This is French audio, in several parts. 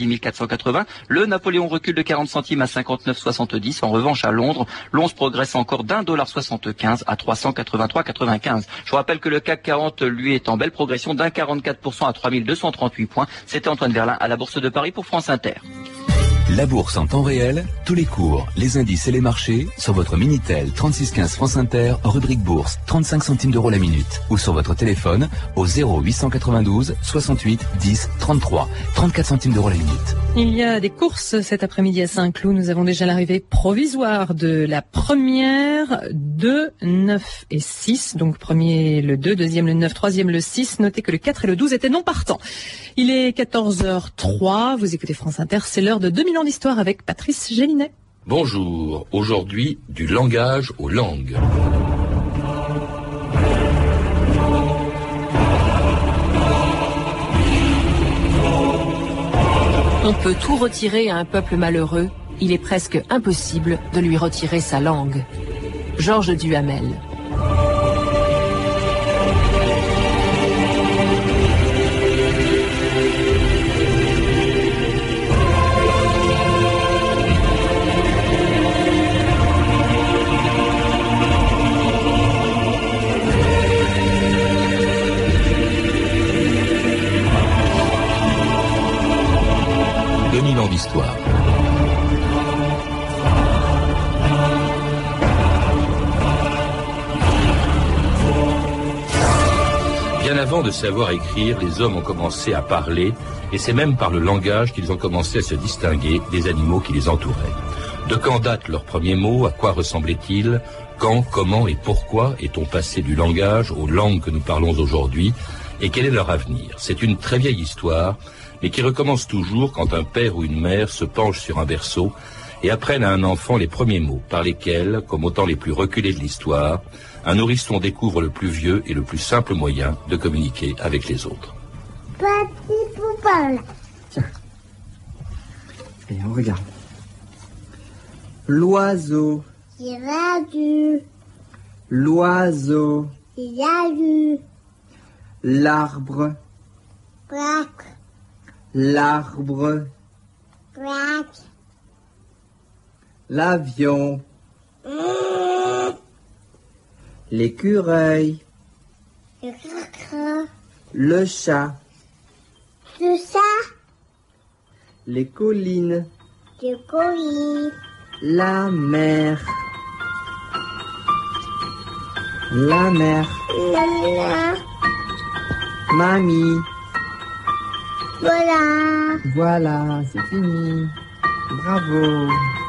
1480. Le Napoléon recule de 40 centimes à 59,70. En revanche, à Londres, l'once progresse encore d'1,75 à 383,95. Je vous rappelle que le CAC 40, lui, est en belle progression d'1,44% à 3238 points. C'était Antoine Verlin à la Bourse de Paris pour France Inter. La bourse en temps réel, tous les cours, les indices et les marchés sur votre Minitel 3615 France Inter, rubrique bourse, 35 centimes d'euros la minute, ou sur votre téléphone au 0892 68 10 33, 34 centimes d'euros la minute. Il y a des courses cet après-midi à Saint-Cloud. Nous avons déjà l'arrivée provisoire de la première, 2, 9 et 6. Donc premier le 2, deuxième le 9, troisième le 6. Notez que le 4 et le 12 étaient non partants. Il est 14h03. Vous écoutez France Inter. C'est l'heure de 2000 ans d'histoire avec Patrice Gélinet. Bonjour. Aujourd'hui, du langage aux langues. On peut tout retirer à un peuple malheureux, il est presque impossible de lui retirer sa langue. Georges Duhamel. D'histoire. Bien avant de savoir écrire, les hommes ont commencé à parler, et c'est même par le langage qu'ils ont commencé à se distinguer des animaux qui les entouraient. De quand datent leurs premiers mots? À quoi ressemblaient-ils? Quand, comment et pourquoi est-on passé du langage aux langues que nous parlons aujourd'hui? Et quel est leur avenir? C'est une très vieille histoire, mais qui recommence toujours quand un père ou une mère se penche sur un berceau et apprennent à un enfant les premiers mots par lesquels, comme au temps les plus reculés de l'histoire, un nourrisson découvre le plus vieux et le plus simple moyen de communiquer avec les autres. Petit poupon. Tiens. Et on regarde. L'oiseau. Il a vu. L'oiseau. Il a vu. L'arbre. Braque. L'arbre. Braque. L'avion. L'écureuil. Le cracra. Le chat. Le chat. Les collines. Le colis. La mer. La mer. La. Mamie. Voilà. Voilà, c'est fini. Bravo.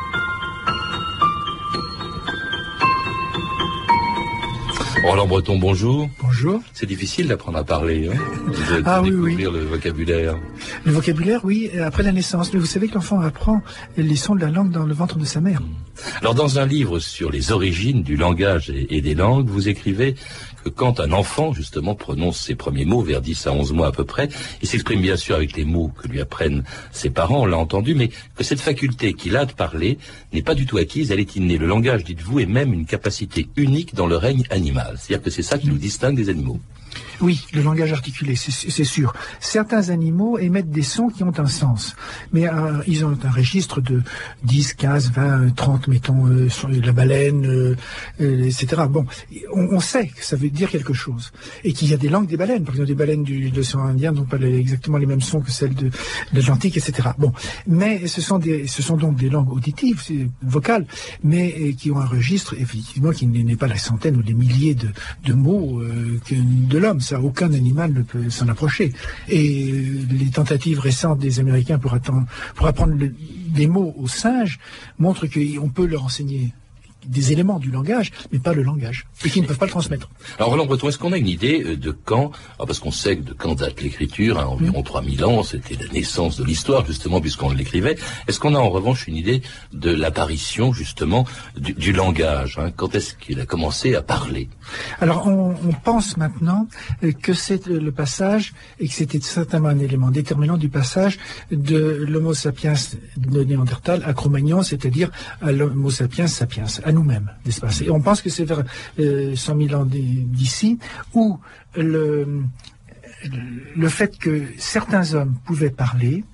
Roland Breton, bonjour. Bonjour. C'est difficile d'apprendre à parler, hein, de découvrir le vocabulaire. Le vocabulaire, oui, après la naissance. Mais vous savez que l'enfant apprend les sons de la langue dans le ventre de sa mère. Alors, dans un livre sur les origines du langage et des langues, vous écrivez que quand un enfant, justement, prononce ses premiers mots, vers 10 à 11 mois à peu près, il s'exprime bien sûr avec les mots que lui apprennent ses parents, on l'a entendu, mais que cette faculté qu'il a de parler n'est pas du tout acquise, elle est innée. Le langage, dites-vous, est même une capacité unique dans le règne animal. C'est-à-dire que c'est ça qui nous distingue des animaux. Oui, le langage articulé, c'est sûr. Certains animaux émettent des sons qui ont un sens, mais ils ont un registre de 10, 15, 20, 30, mettons, sur la baleine, etc. Bon, on sait que ça veut dire quelque chose. Et qu'il y a des langues des baleines. Par exemple, des baleines de l'océan Indien n'ont pas exactement les mêmes sons que celles de l'Atlantique, etc. Bon, mais ce sont donc des langues auditives, vocales, mais qui ont un registre, effectivement, qui n'est pas la centaine ou les milliers de mots de l'homme. Ça, aucun animal ne peut s'en approcher. Et les tentatives récentes des Américains pour apprendre des mots aux singes montrent qu'on peut leur enseigner des éléments du langage, mais pas le langage, et qui ne peuvent pas le transmettre. Alors Roland Breton, est-ce qu'on a une idée de quand, parce qu'on sait que de quand date l'écriture, environ 3000 ans, c'était la naissance de l'histoire, justement, puisqu'on l'écrivait, est-ce qu'on a en revanche une idée de l'apparition, justement, du langage, quand est-ce qu'il a commencé à parler? Alors, on pense maintenant que c'est le passage, et que c'était certainement un élément déterminant du passage de l'Homo sapiens de Néandertal à Cro-Magnon, c'est-à-dire à l'Homo sapiens sapiens, à nous-mêmes, n'est-ce pas? Et on pense que c'est vers 100 000 ans d'ici, où le fait que certains hommes pouvaient parler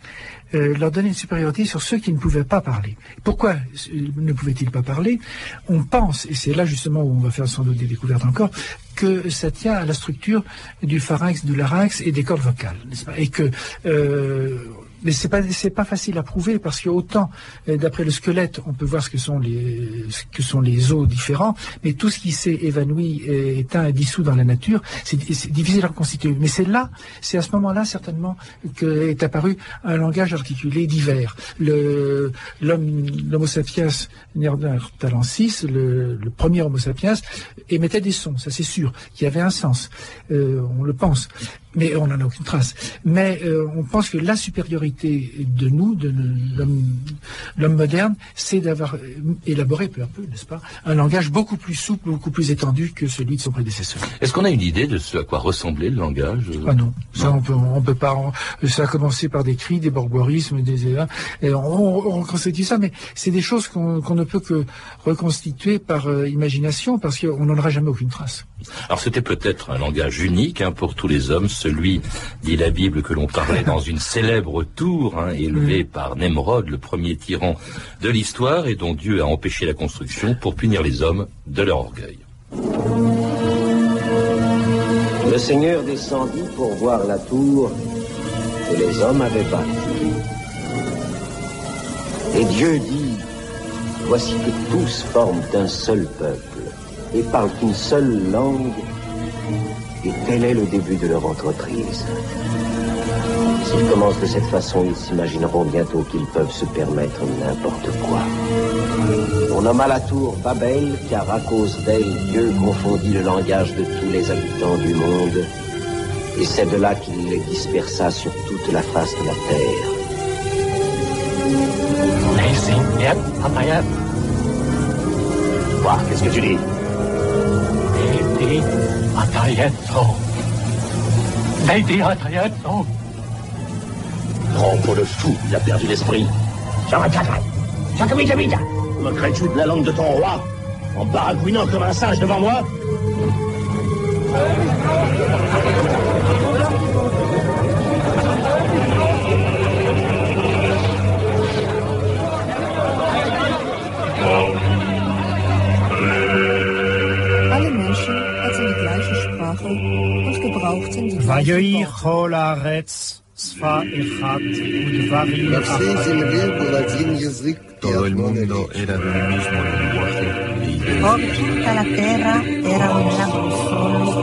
leur donnait une supériorité sur ceux qui ne pouvaient pas parler. Pourquoi ne pouvaient-ils pas parler? On pense, et c'est là justement où on va faire sans doute des découvertes encore, que ça tient à la structure du pharynx, du larynx et des cordes vocales, n'est-ce pas? Et que mais c'est pas facile à prouver parce que autant d'après le squelette on peut voir ce que sont les os différents, mais tout ce qui s'est évanoui, éteint, dissous dans la nature, c'est difficile à reconstituer. Mais c'est à ce moment-là certainement qu'est apparu un langage articulé divers. L'Homo sapiens néandertalensis, le premier Homo sapiens, émettait des sons, ça c'est sûr, qui avait un sens, on le pense. Mais on n'en a aucune trace. Mais on pense que la supériorité de nous, de l'homme moderne, c'est d'avoir élaboré peu à peu, n'est-ce pas, un langage beaucoup plus souple, beaucoup plus étendu que celui de son prédécesseur. Est-ce qu'on a une idée de ce à quoi ressemblait le langage? Ah non, ça on peut pas. Ça a commencé par des cris, des borborismes, et on reconstitue ça, mais c'est des choses qu'on ne peut que reconstituer par imagination, parce qu'on n'en aura jamais aucune trace. Alors c'était peut-être un langage unique pour tous les hommes, celui, dit la Bible, que l'on parlait dans une célèbre tour élevée par Nemrod, le premier tyran de l'histoire, et dont Dieu a empêché la construction pour punir les hommes de leur orgueil. Le Seigneur descendit pour voir la tour que les hommes avaient bâtie. Et Dieu dit, voici que tous forment un seul peuple et parlent une seule langue, et tel est le début de leur entreprise. S'ils commencent de cette façon, ils s'imagineront bientôt qu'ils peuvent se permettre n'importe quoi. On nomma la tour Babel, car à cause d'elle, Dieu confondit le langage de tous les habitants du monde, et c'est de là qu'il les dispersa sur toute la face de la terre. Quoi? Qu'est-ce que tu dis? Trompe le fou, il a perdu l'esprit. Moquerais-tu de la langue de ton roi en baragouinant comme un singe devant moi? Alle Menschen erzählen die gleiche Sprache und gebrauchten die gleichen Worte. Todo el mundo era de un mismo lenguaje e idea. Por tutta la terra era un lago solo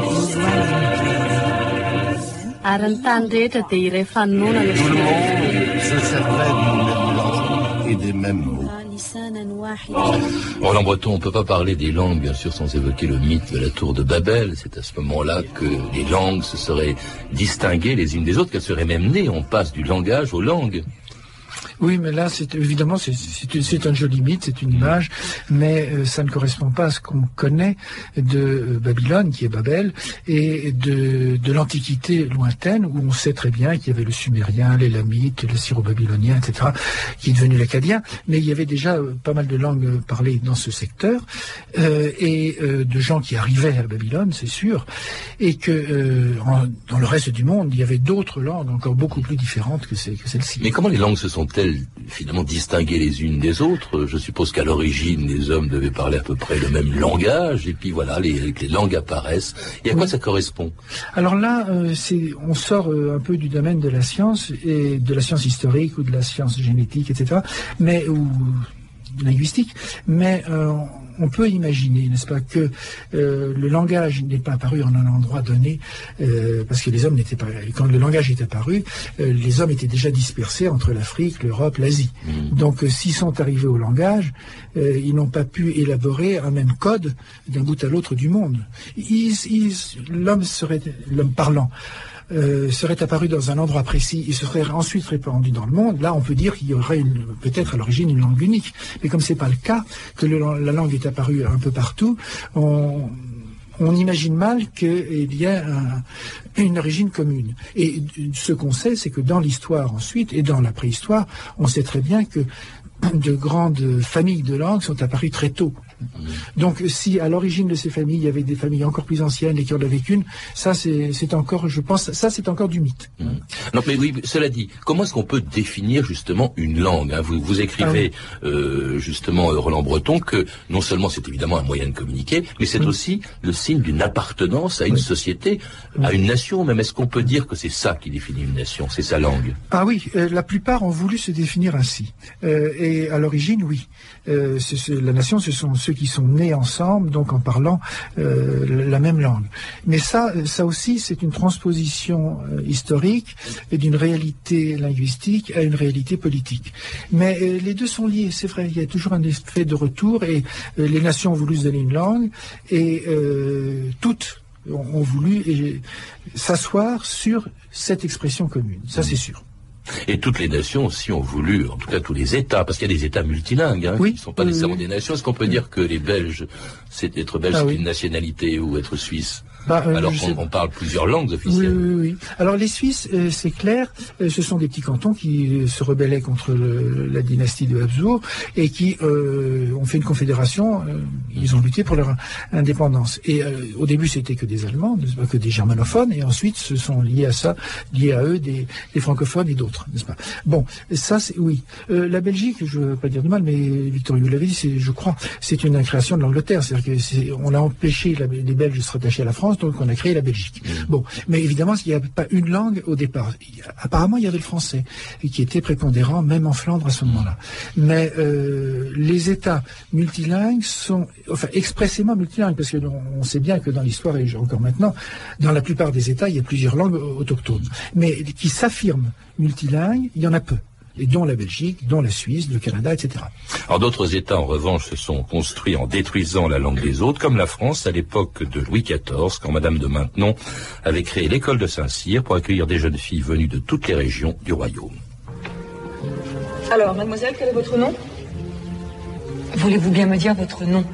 Tout le monde se servait d'une même langue et des mêmes mots. Roland Breton, on ne peut pas parler des langues, bien sûr, sans évoquer le mythe de la tour de Babel. C'est à ce moment-là que les langues se seraient distinguées les unes des autres, qu'elles seraient même nées. On passe du langage aux langues. Oui, mais là, évidemment, c'est un joli mythe, c'est une image, mais ça ne correspond pas à ce qu'on connaît de Babylone, qui est Babel, et de l'Antiquité lointaine, où on sait très bien qu'il y avait le Sumérien, l'Élamite, le Syro-Babylonien, etc., qui est devenu l'Accadien, mais il y avait déjà pas mal de langues parlées dans ce secteur, et de gens qui arrivaient à Babylone, c'est sûr, et que dans le reste du monde, il y avait d'autres langues encore beaucoup plus différentes que celle-ci. Mais comment les langues se sont-elles finalement distinguées les unes des autres? Je suppose qu'à l'origine, les hommes devaient parler à peu près le même langage, et puis voilà, les langues apparaissent. Et à quoi ça correspond? Alors là, on sort un peu du domaine de la science, et de la science historique, ou de la science génétique, etc., ou linguistique, mais on peut imaginer, n'est-ce pas, que le langage n'est pas apparu en un endroit donné, parce que les hommes n'étaient pas. Quand le langage est apparu, les hommes étaient déjà dispersés entre l'Afrique, l'Europe, l'Asie. Donc, s'ils sont arrivés au langage, ils n'ont pas pu élaborer un même code d'un bout à l'autre du monde. L'homme parlant serait apparu dans un endroit précis et serait ensuite répandu dans le monde. Là, on peut dire qu'il y aurait peut-être à l'origine une langue unique. Mais comme c'est pas le cas, que la langue est apparue un peu partout, on imagine mal qu'il y a une origine commune. Et ce qu'on sait, c'est que dans l'histoire ensuite, et dans la préhistoire, on sait très bien que de grandes familles de langues sont apparues très tôt. Donc si à l'origine de ces familles, il y avait des familles encore plus anciennes et qui en avaient qu'une, ça c'est encore, je pense, ça c'est encore du mythe. Non, mais oui, cela dit, comment est-ce qu'on peut définir justement une langue, hein? Vous écrivez justement, Roland Breton, que non seulement c'est évidemment un moyen de communiquer, mais c'est aussi le signe d'une appartenance à une société, à une nation même. Est-ce qu'on peut dire que c'est ça qui définit une nation, c'est sa langue? Ah oui, la plupart ont voulu se définir ainsi. Et à l'origine, oui. La nation, ce sont ceux qui sont nés ensemble, donc en parlant la même langue. Mais ça aussi, c'est une transposition historique d'une réalité linguistique à une réalité politique. Mais les deux sont liés, c'est vrai. Il y a toujours un effet de retour et les nations ont voulu se donner une langue et toutes ont voulu s'asseoir sur cette expression commune. Ça, c'est sûr. Et toutes les nations aussi ont voulu, en tout cas tous les États, parce qu'il y a des États multilingues, qui ne sont pas nécessairement des nations. Est-ce qu'on peut dire que les Belges, c'est être belge, c'est une nationalité, ou être suisse? Alors qu'on parle plusieurs langues officielles. Oui. Alors les Suisses, c'est clair, ce sont des petits cantons qui se rebellaient contre la dynastie de Habsbourg et qui ont fait une confédération. Ils ont lutté pour leur indépendance. Et au début, c'était que des Allemands, n'est-ce pas, que des germanophones, et ensuite se sont liés à eux des francophones et d'autres, n'est-ce pas? Bon, ça, c'est oui. La Belgique, je ne veux pas dire de mal, mais Victor Hugo l'avait dit, je crois, c'est une création de l'Angleterre. C'est-à-dire qu'on a empêché les Belges de se rattacher à la France, donc on a créé la Belgique. Bon, mais évidemment, il n'y avait pas une langue au départ. Apparemment, il y avait le français, qui était prépondérant, même en Flandre à ce moment-là. Mais les États multilingues sont, enfin, expressément multilingues, parce que on sait bien que dans l'histoire, et encore maintenant, dans la plupart des États, il y a plusieurs langues autochtones. Mais qui s'affirment multilingues, il y en a peu. Et dont la Belgique, dont la Suisse, le Canada, etc. Alors d'autres États, en revanche, se sont construits en détruisant la langue des autres, comme la France à l'époque de Louis XIV, quand Madame de Maintenon avait créé l'école de Saint-Cyr pour accueillir des jeunes filles venues de toutes les régions du royaume. Alors, mademoiselle, quel est votre nom? Voulez-vous bien me dire votre nom?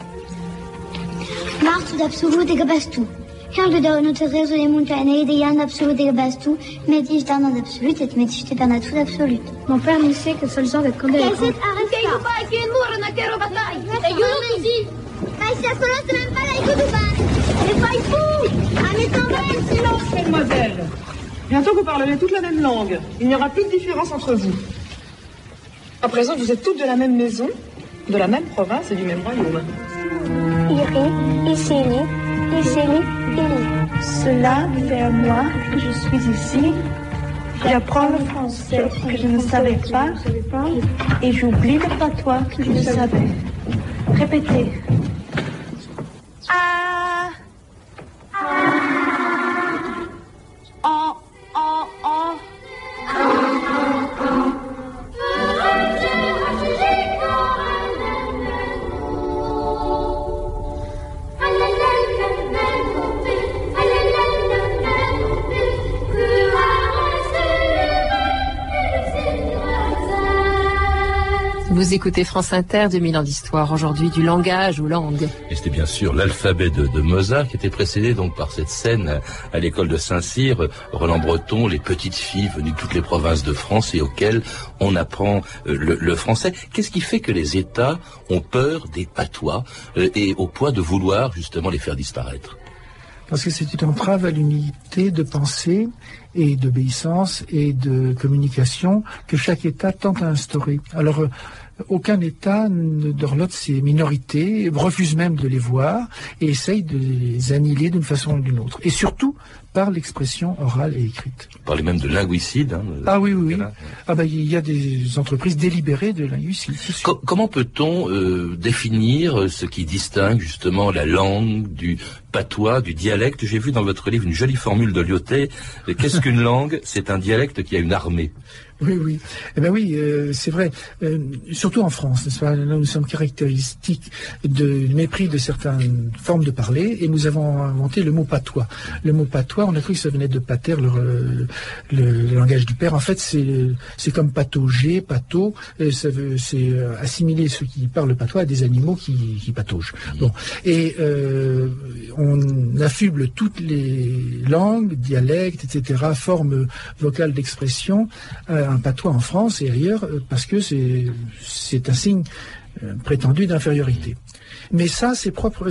Martu d'absolu de Gabastu. Quand de dono terrezo de montagne de yan absolu de Gabastu, métis d'un d'absolut et métis d'un tout d'absolut. Mon père me sait que seul genre de condé. Qu'est-ce que arrête pas qui est mort na quero bataille. Et yo aussi. Mais ça solo se même pas la écoute du bar. Et pas fou. Allez tomber silence, mademoiselle. Bientôt vous parlerez toutes la même langue. Il n'y aura plus de différence entre vous. À présent, vous êtes toutes de la même maison, de la même province et du même royaume. Iri, Isili, Isili, Ili. Cela fait un mois que je suis ici. J'apprends le français que je ne savais pas et j'oublie le patois que je savais. Répétez. Ah. Oh, oh, oh. Vous écoutez France Inter, 2000 ans d'histoire, aujourd'hui du langage ou langue. Et c'était bien sûr l'alphabet de Mozart qui était précédé donc par cette scène à l'école de Saint-Cyr, Roland Breton, les petites filles venues de toutes les provinces de France et auxquelles on apprend le français. Qu'est-ce qui fait que les États ont peur des patois et au point de vouloir justement les faire disparaître? Parce que c'est une entrave à l'unité de pensée et d'obéissance et de communication que chaque État tente à instaurer. Alors, aucun État ne dorlote ses minorités, refuse même de les voir et essaye de les annihiler d'une façon ou d'une autre. Et surtout par l'expression orale et écrite. Vous parlez même de linguicide. Ah oui. Ah ben il y a des entreprises délibérées de linguicide. Comment peut-on définir ce qui distingue justement la langue du patois, du dialecte? J'ai vu dans votre livre une jolie formule de Lyotet. Qu'est-ce qu'une langue? C'est un dialecte qui a une armée. Oui. Eh ben oui, c'est vrai. Surtout en France, n'est-ce pas? Là, nous sommes caractéristiques de mépris de certaines formes de parler, et nous avons inventé le mot patois. Le mot patois, on a cru que ça venait de pater, le langage du père. En fait, c'est comme patauger, pato. C'est assimiler ceux qui parlent patois à des animaux qui pataugent. Bon, et on affuble toutes les langues, dialectes, etc., formes vocales d'expression. Un patois en France et ailleurs parce que c'est un signe prétendu d'infériorité. Mais ça, c'est propre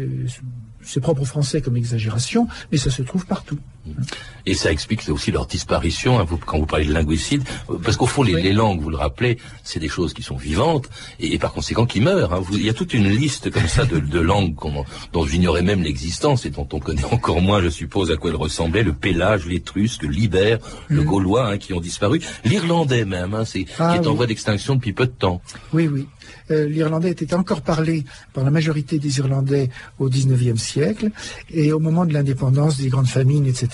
aux Français comme exagération, mais ça se trouve partout. Et ça explique aussi leur disparition, quand vous parlez de linguicide, parce qu'au fond, les langues, vous le rappelez, c'est des choses qui sont vivantes, et par conséquent qui meurent. Il y a toute une liste comme ça de langues dont j'ignorais même l'existence, et dont on connaît encore moins, je suppose, à quoi elles ressemblaient, le pélage, l'étrusque, l'ibère, le gaulois, qui ont disparu. L'irlandais même, qui est en voie d'extinction depuis peu de temps. Oui. L'irlandais était encore parlé par la majorité des Irlandais au XIXe siècle, et au moment de l'indépendance, des grandes famines, etc.,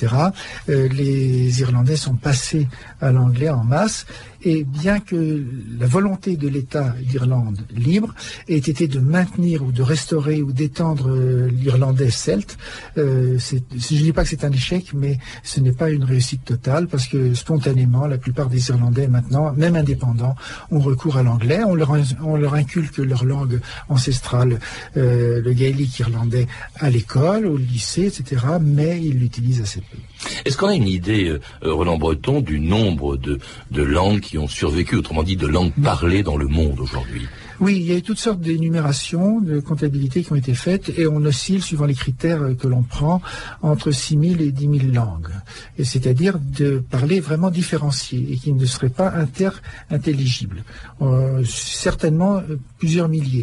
les Irlandais sont passés à l'anglais en masse, et bien que la volonté de l'État d'Irlande libre ait été de maintenir ou de restaurer ou d'étendre l'irlandais celte, je ne dis pas que c'est un échec, mais ce n'est pas une réussite totale, parce que spontanément, la plupart des Irlandais maintenant, même indépendants, ont recours à l'anglais. On leur inculque leur langue ancestrale, le gaélique irlandais, à l'école, au lycée, etc., mais ils l'utilisent assez peu. Est-ce qu'on a une idée, Roland Breton, du nombre de langues qui ont survécu, autrement dit de langues parlées dans le monde aujourd'hui? Oui, il y a eu toutes sortes d'énumérations, de comptabilités qui ont été faites, et on oscille, suivant les critères que l'on prend, entre 6 000 et 10 000 langues. Et c'est-à-dire de parler vraiment différenciées et qui ne seraient pas intelligibles. Certainement plusieurs milliers,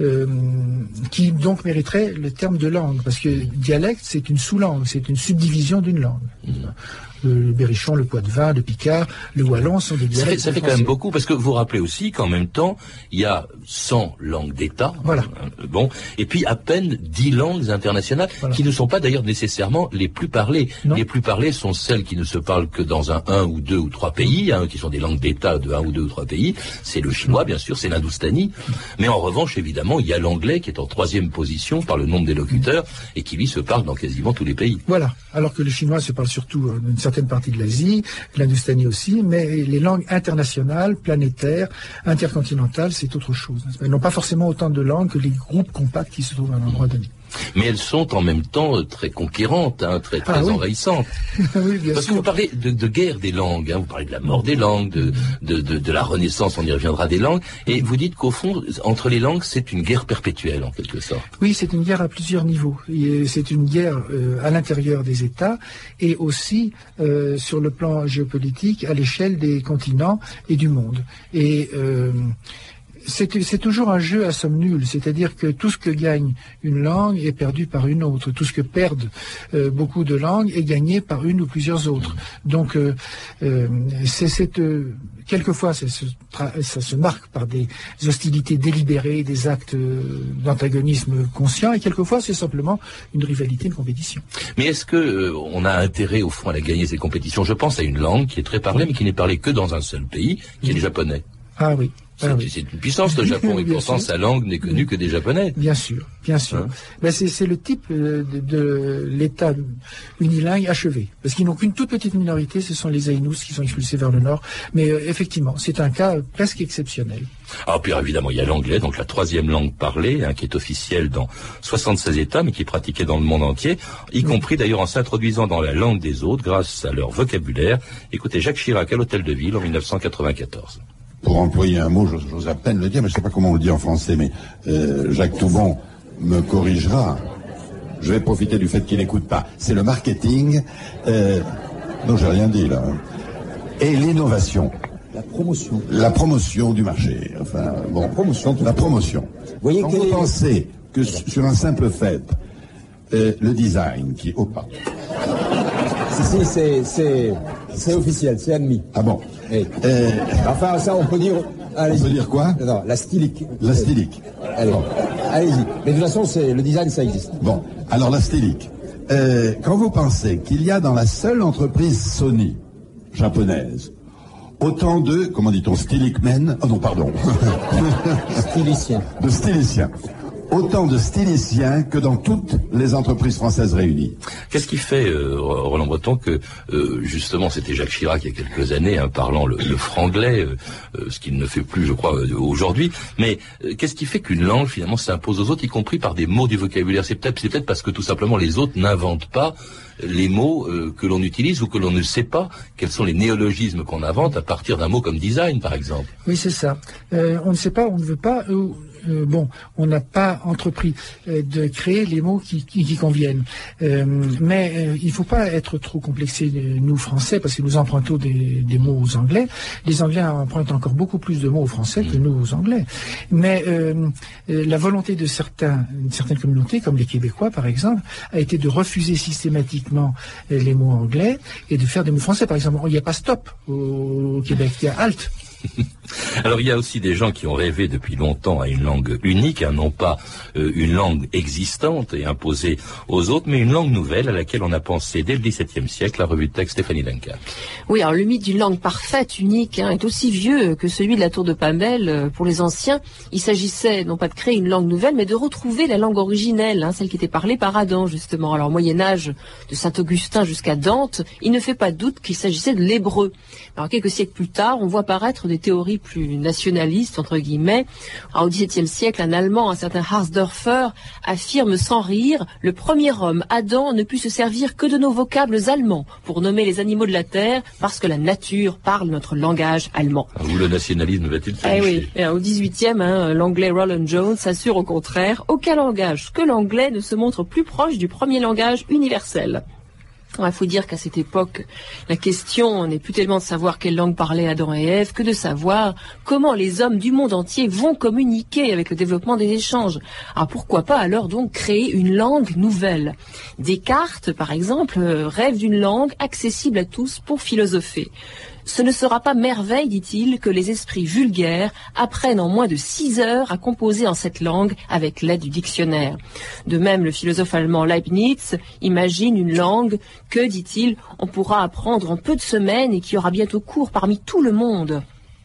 qui donc mériteraient le terme de langue, parce que dialecte, c'est une sous-langue, c'est une subdivision d'une langue. Le berrichon, le poitevin, le picard, le wallon sont des dialectes. Ça fait quand même beaucoup, parce que vous rappelez aussi qu'en même temps, il y a 100 langues d'État, et puis à peine 10 langues internationales, qui ne sont pas d'ailleurs nécessairement les plus parlées. Non. Les plus parlées sont celles qui ne se parlent que dans un ou deux ou trois pays, qui sont des langues d'État de un ou deux ou trois pays. C'est le chinois, bien sûr, c'est l'hindoustanie. Mais en revanche, évidemment, il y a l'anglais qui est en 3e position par le nombre d'élocuteurs et qui, lui, se parle dans quasiment tous les pays. Voilà. Alors que le chinois se parle surtout d'une certaine partie de l'Asie, l'hindoustanie aussi, mais les langues internationales, planétaires, intercontinentales, c'est autre chose. Elles n'ont pas forcément autant de langues que les groupes compacts qui se trouvent à un endroit donné. Mais elles sont en même temps très conquérantes, très envahissantes. Oui, bien Parce sûr. que vous parlez de guerre des langues, vous parlez de la mort des langues, de la renaissance, on y reviendra, des langues, et vous dites qu'au fond, entre les langues, c'est une guerre perpétuelle, en quelque sorte. Oui, c'est une guerre à plusieurs niveaux. C'est une guerre à l'intérieur des États, et aussi sur le plan géopolitique, à l'échelle des continents et du monde. Et c'est toujours un jeu à somme nulle, c'est-à-dire que tout ce que gagne une langue est perdu par une autre, tout ce que perdent beaucoup de langues est gagné par une ou plusieurs autres. Donc quelquefois ça se marque par des hostilités délibérées, des actes d'antagonisme conscients, et quelquefois c'est simplement une rivalité, une compétition. Mais est-ce que on a intérêt au fond à gagner ces compétitions? Je pense à une langue qui est très parlée, mais qui n'est parlée que dans un seul pays, qui est le japonais. Ah oui. C'est une puissance, le Japon, et pourtant sa langue n'est connue que des Japonais. Bien sûr. Ben c'est le type de l'État unilingue achevé. Parce qu'ils n'ont qu'une toute petite minorité, ce sont les Aïnous qui sont expulsés vers le nord. Mais effectivement, c'est un cas presque exceptionnel. Alors puis évidemment, il y a l'anglais, donc la 3e langue parlée, qui est officielle dans 76 États, mais qui est pratiquée dans le monde entier, y compris d'ailleurs en s'introduisant dans la langue des autres grâce à leur vocabulaire. Écoutez Jacques Chirac à l'Hôtel de Ville en 1994. Pour employer un mot, j'ose à peine le dire, mais je ne sais pas comment on le dit en français, mais Jacques Toubon me corrigera. Je vais profiter du fait qu'il n'écoute pas. C'est le marketing. Non, j'ai rien dit là. Et l'innovation. La promotion du marché. Enfin, bon. La promotion. Vous voyez, quand vous pensez que sur un simple fait, le design qui... Oh, pardon. Si, c'est officiel, c'est admis. Ah bon? Enfin, ça, on peut dire... On peut dire quoi? Non, la stylique. La stylique. Allez, bon. Allez-y. Mais de toute façon, le design, ça existe. Bon, alors la stylique. Quand vous pensez qu'il y a dans la seule entreprise Sony japonaise autant de, comment dit-on, stylic men? Oh non, pardon. Styliciens. De styliciens. Autant de styliciens que dans toutes les entreprises françaises réunies. Qu'est-ce qui fait, Roland Breton, que justement c'était Jacques Chirac il y a quelques années, parlant le franglais, ce qu'il ne fait plus, je crois, aujourd'hui. Mais qu'est-ce qui fait qu'une langue finalement s'impose aux autres, y compris par des mots du vocabulaire? C'est peut-être parce que tout simplement les autres n'inventent pas les mots que l'on utilise, ou que l'on ne sait pas quels sont les néologismes qu'on invente à partir d'un mot comme design, par exemple. Oui, c'est ça. On ne sait pas, on ne veut pas. on n'a pas entrepris de créer les mots qui conviennent. Mais il ne faut pas être trop complexé, nous Français, parce que nous empruntons des mots aux Anglais. Les Anglais empruntent encore beaucoup plus de mots aux Français que nous aux Anglais. Mais la volonté de certaines communautés, comme les Québécois par exemple, a été de refuser systématiquement les mots anglais et de faire des mots français. Par exemple, il n'y a pas stop au Québec, il y a halt. Alors il y a aussi des gens qui ont rêvé depuis longtemps à une langue unique, non pas une langue existante et imposée aux autres, mais une langue nouvelle à laquelle on a pensé dès le XVIIe siècle. La revue de texte Stéphanie Duncan. Oui, alors le mythe d'une langue parfaite, unique, est aussi vieux que celui de la tour de Babel. Pour les anciens, il s'agissait non pas de créer une langue nouvelle, mais de retrouver la langue originelle, celle qui était parlée par Adam justement. Alors au Moyen-Âge, de Saint-Augustin jusqu'à Dante, il ne fait pas doute qu'il s'agissait de l'hébreu. Alors quelques siècles plus tard, on voit apparaître des théories plus nationalistes, entre guillemets. Alors, au XVIIe siècle, un Allemand, un certain Harsdorfer, affirme sans rire: le premier homme, Adam, ne put se servir que de nos vocables allemands pour nommer les animaux de la terre, parce que la nature parle notre langage allemand. Où le nationalisme va-t-il se nicher ? Oui. Et au XVIIIe, l'anglais Roland Jones assure au contraire: aucun langage que l'anglais ne se montre plus proche du premier langage universel. Il faut dire qu'à cette époque, la question n'est plus tellement de savoir quelle langue parlaient Adam et Ève que de savoir comment les hommes du monde entier vont communiquer avec le développement des échanges. Alors pourquoi pas alors donc créer une langue nouvelle ? Descartes, par exemple, rêve d'une langue accessible à tous pour philosopher. Ce ne sera pas merveille, dit-il, que les esprits vulgaires apprennent en moins de 6 heures à composer en cette langue avec l'aide du dictionnaire. De même, le philosophe allemand Leibniz imagine une langue que, dit-il, on pourra apprendre en peu de semaines et qui aura bientôt cours parmi tout le monde.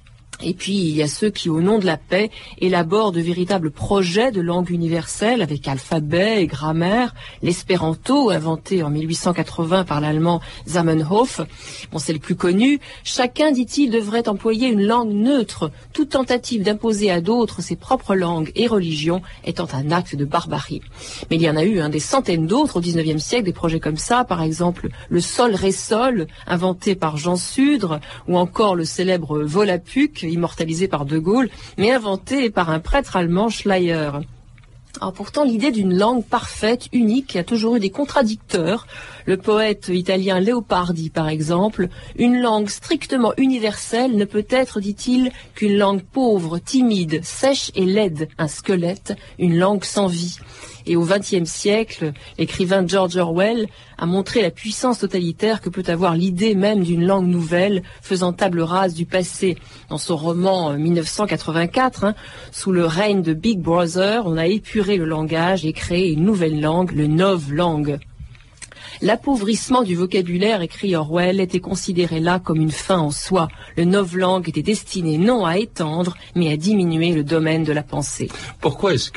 Et puis, il y a ceux qui, au nom de la paix, élaborent de véritables projets de langue universelle avec alphabet et grammaire. L'espéranto, inventé en 1880 par l'allemand Zamenhof, c'est le plus connu. Chacun, dit-il, devrait employer une langue neutre. Toute tentative d'imposer à d'autres ses propres langues et religions étant un acte de barbarie. Mais il y en a eu des centaines d'autres au XIXe siècle, des projets comme ça. Par exemple, le sol-ré-sol, inventé par Jean Sudre, ou encore le célèbre Volapük, immortalisé par De Gaulle, mais inventé par un prêtre allemand, Schleyer. Alors pourtant, l'idée d'une langue parfaite, unique, a toujours eu des contradicteurs. Le poète italien Leopardi, par exemple: une langue strictement universelle ne peut être, dit-il, qu'une langue pauvre, timide, sèche et laide, un squelette, une langue sans vie. Et au XXe siècle, l'écrivain George Orwell a montré la puissance totalitaire que peut avoir l'idée même d'une langue nouvelle, faisant table rase du passé. Dans son roman 1984, sous le règne de Big Brother, on a épuré le langage et créé une nouvelle langue, le novlangue. L'appauvrissement du vocabulaire, écrit Orwell, était considéré là comme une fin en soi. Le novlangue était destiné non à étendre, mais à diminuer le domaine de la pensée. Pourquoi est-ce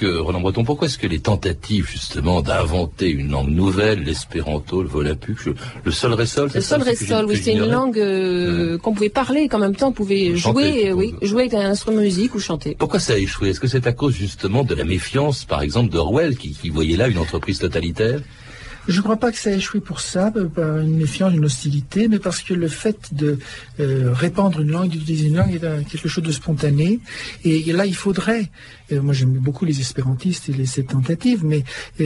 que les tentatives justement d'inventer une langue nouvelle, l'espéranto, le volapük, le sol-ré-sol, le sol-ré-sol, oui, c'est une langue qu'on pouvait parler et qu'en même temps on pouvait jouer avec un instrument de musique ou chanter. Pourquoi ça a échoué ? Est-ce que c'est à cause justement de la méfiance, par exemple, d'Orwell, qui voyait là une entreprise totalitaire ? Je ne crois pas que ça a échoué pour ça, par une méfiance, une hostilité, mais parce que le fait de répandre une langue, d'utiliser une langue est quelque chose de spontané. Et là, il faudrait, moi j'aime beaucoup les espérantistes et ces tentatives, mais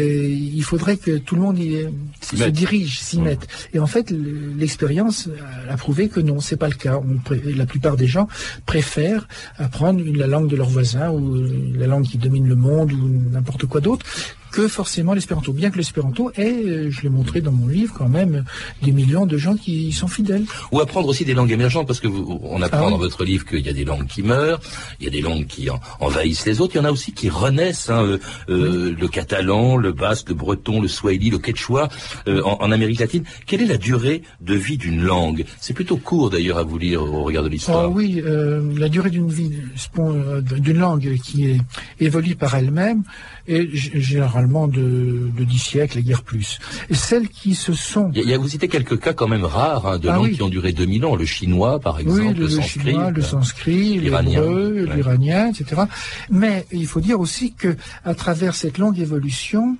il faudrait que tout le monde se dirige, s'y mette. Et en fait, l'expérience a prouvé que non, c'est pas le cas. La plupart des gens préfèrent apprendre la langue de leur voisin ou la langue qui domine le monde ou n'importe quoi d'autre que forcément l'espéranto. Bien que l'espéranto ait, je l'ai montré dans mon livre, quand même, des millions de gens qui y sont fidèles. Ou apprendre aussi des langues émergentes, parce que on apprend dans votre livre qu'il y a des langues qui meurent, il y a des langues qui envahissent les autres, il y en a aussi qui renaissent, le catalan, le basque, le breton, le swahili, le quechua, en Amérique latine. Quelle est la durée de vie d'une langue ? C'est plutôt court d'ailleurs à vous lire au regard de l'histoire. Oui, la durée d'une vie d'une langue qui évolue par elle-même est généralement de 10 siècles et guère plus. Et celles qui se sont... Vous citez quelques cas quand même rares de langues qui ont duré 2000 ans. Le chinois, par exemple, le sanskrit, l'hébreu, l'iranien, etc. Mais il faut dire aussi que à travers cette longue évolution,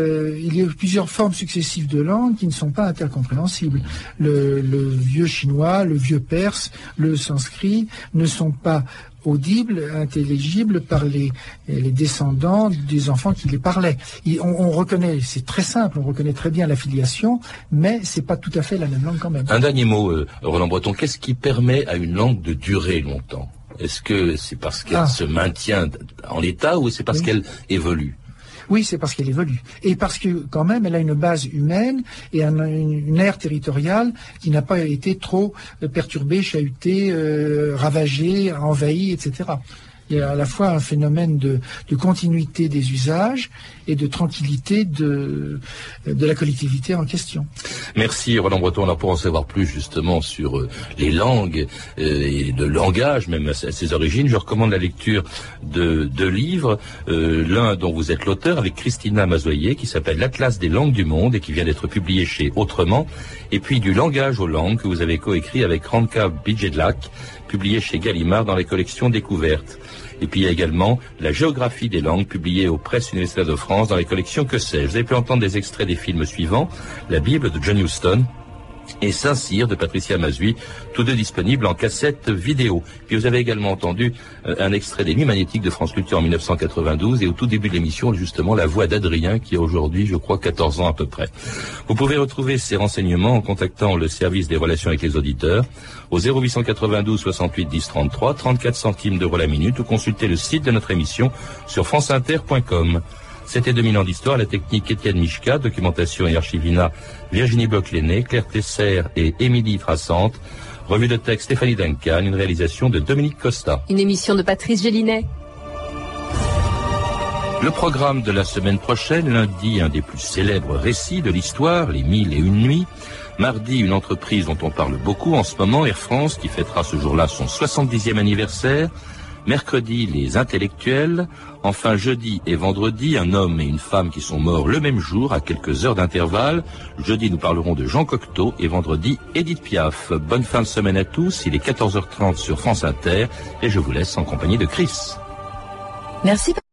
il y a eu plusieurs formes successives de langues qui ne sont pas intercompréhensibles. Le vieux chinois, le vieux perse, le sanskrit ne sont pas audibles, intelligibles par les descendants des enfants qui les parlaient. On reconnaît, c'est très simple, on reconnaît très bien la filiation, mais c'est pas tout à fait la même langue quand même. Un dernier mot, Roland Breton, qu'est-ce qui permet à une langue de durer longtemps? Est-ce que c'est parce qu'elle se maintient en l'état ou c'est parce qu'elle évolue? Oui, c'est parce qu'elle évolue. Et parce que, quand même, elle a une base humaine et une aire territoriale qui n'a pas été trop perturbée, chahutée, ravagée, envahie, etc. Il y a à la fois un phénomène de continuité des usages et de tranquillité de la collectivité en question. Merci Roland Breton. Alors pour en savoir plus justement sur les langues et le langage, même à ses origines, je recommande la lecture de deux livres. L'un dont vous êtes l'auteur avec Christina Mazoyer qui s'appelle L'Atlas des langues du monde et qui vient d'être publié chez Autrement. Et puis Du langage aux langues que vous avez coécrit avec Ranka Bijedlak, publié chez Gallimard dans les collections Découvertes. Et puis il y a également La géographie des langues, publiée aux Presses universitaires de France dans les collections Que sais-je. Vous avez pu entendre des extraits des films suivants, La Bible de John Huston et Saint-Cyr de Patricia Mazui, tous deux disponibles en cassette vidéo. Puis vous avez également entendu un extrait des Nuits magnétiques de France Culture en 1992 et au tout début de l'émission, justement, la voix d'Adrien qui a aujourd'hui, je crois, 14 ans à peu près. Vous pouvez retrouver ces renseignements en contactant le service des relations avec les auditeurs au 0892 68 10 33, 34 centimes d'euros la minute ou consulter le site de notre émission sur franceinter.com. C'était 2000 ans d'histoire, la technique Étienne Michka, documentation et archivina Virginie Bloch-Lenné, Claire Tesser et Émilie Trassante, revue de texte Stéphanie Duncan, une réalisation de Dominique Costa. Une émission de Patrice Gélinet. Le programme de la semaine prochaine, lundi, un des plus célèbres récits de l'histoire, les 1001 nuits. Mardi, une entreprise dont on parle beaucoup en ce moment, Air France, qui fêtera ce jour-là son 70e anniversaire. Mercredi, les intellectuels. Enfin, jeudi et vendredi, un homme et une femme qui sont morts le même jour, à quelques heures d'intervalle. Jeudi, nous parlerons de Jean Cocteau et vendredi, Édith Piaf. Bonne fin de semaine à tous. Il est 14h30 sur France Inter et je vous laisse en compagnie de Chris. Merci.